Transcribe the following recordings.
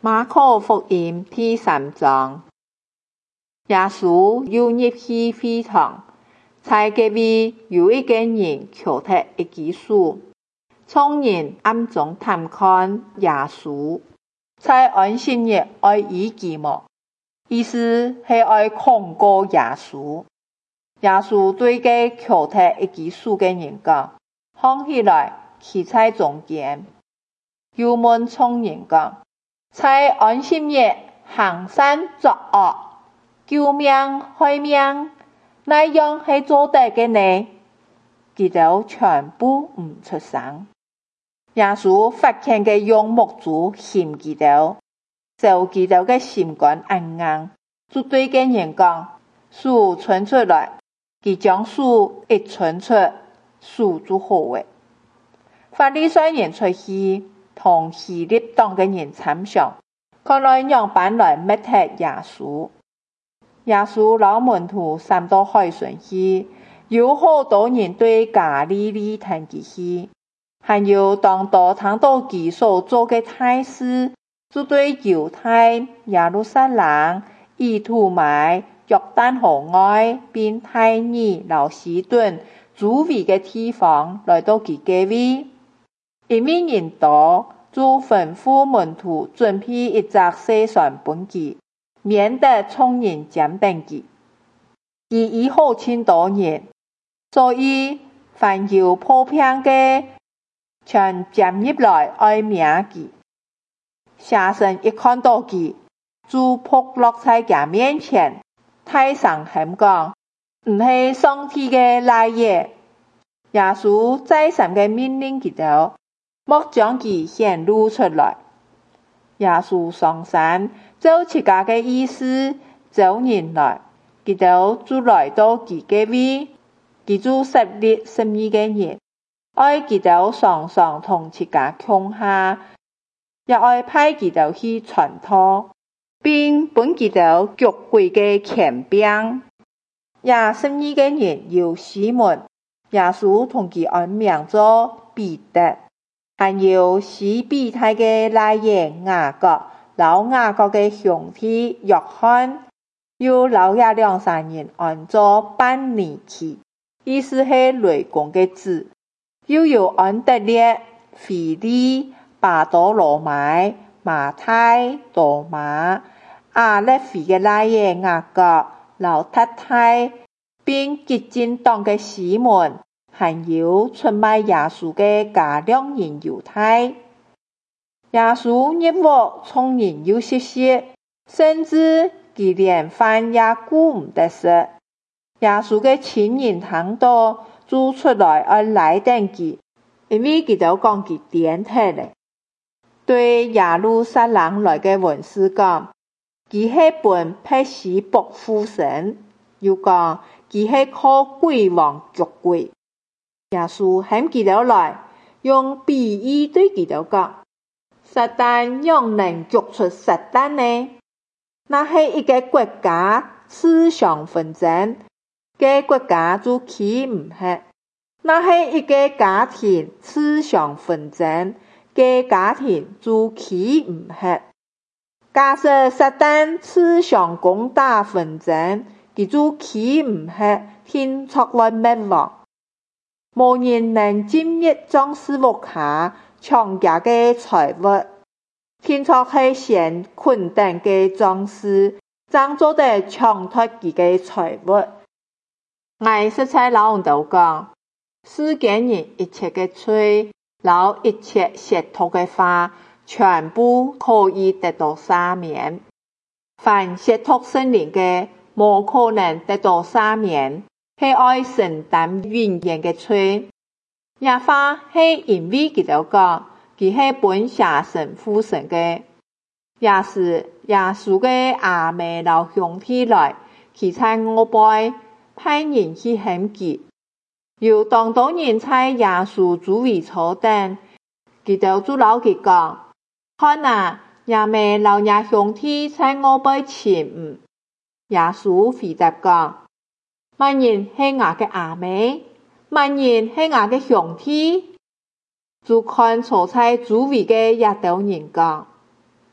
马可福音第3章，耶稣又入去会堂，在隔壁有一个人敲踢一支树，众人暗中探看耶稣，在安息日爱医治么？意思是爱控告耶稣。耶稣对个敲踢一支树的人讲：放起来，企在中间。又问众人讲：在安息日行善作恶，救命害命，哪样是做得的呢？他們全部唔出聲。耶穌發現嘅用木柱陷他們，就他們嘅心肝硬硬，就對個人講：樹伸出來。他將樹一伸出，樹就好嘅。法利賽人出去，同希律黨嘅人參詳，看來樣辦來滅踢耶穌。耶穌老門徒上到海上去，有好多人對加利利聽佢去，還有當到聽到佢所做嘅大事，就對猶太、耶路撒冷、以土買、約旦河外，並泰爾、老西頓周圍嘅地方來到佢隔壁，因為人多，就吩咐門徒準備一隻細船本佢，免得眾人佔便佢。佢醫好很多人，所以凡有破病嘅，全佔入來愛命佢。邪神一看到佢，就撲落在佢面前，大聲喊講：唔係上帝嘅來也！耶穌再三嘅命令佢哋，莫將佢顯露出來。耶穌上山，照自家嘅意思召人來，佢哋就來到佢隔壁，佢就設立12個人，愛佢哋常常同自家共下，也愛派佢哋去傳道，並本佢哋腳鬼嘅權柄。也12個人有西門，耶穌同佢安名做彼得，還有西庇太嘅來也雅各，老雅各嘅兄弟約翰，有老爺2-3人安做班尼奇，意思係雷公嘅子，又有安德烈、腓利、巴多羅買、馬太、多馬、亞勒腓嘅來也雅各、老太太，並激進黨嘅西門，還有出賣耶穌嘅加略人猶太。耶穌入屋，眾人又歇息，甚至佢連飯也顧唔得食。耶穌嘅親人聽到，就出來而來等佢，因為佢哋講佢癲脫了。對耶路撒冷來嘅文士講，佢係本被西卜附身，又講佢係靠鬼王捉鬼。耶穌喊佢哋來，用比喻對佢哋講：撒旦樣能捉出撒旦呢？那係一個國家自相紛爭，個國家就起唔起；那係一個家庭自相紛爭，個家庭就起唔起。假設撒旦自相攻打紛爭，佢就起唔起，天作來滅亡。無人能進入壯士屋下搶家嘅財物，天作係先困等嘅壯士，爭做得搶奪佢嘅財物。我實在老豆講，世間人一切嘅罪，老一切褻瀆嘅話，全部可以得到赦免。凡褻瀆聖靈嘅，無可能得到赦免，係愛承擔永遠嘅罪。也話係因為佢哋講，佢係本邪神附身嘅。也是耶穌嘅阿妹老兄弟來，佢在我背派人去喊佢，有當多人在耶穌周圍坐等，佢哋就老佢講：看啊，阿妹老爺兄弟在我背前。耶穌回答講：萬人係我嘅阿妹，萬人係我嘅兄弟，就看坐在周圍嘅一道人講：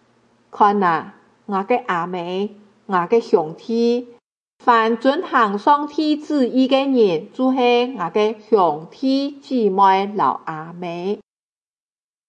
看啊，我嘅阿妹，我嘅兄弟，凡遵行上帝旨意嘅人，就是我嘅兄弟姊妹老阿妹。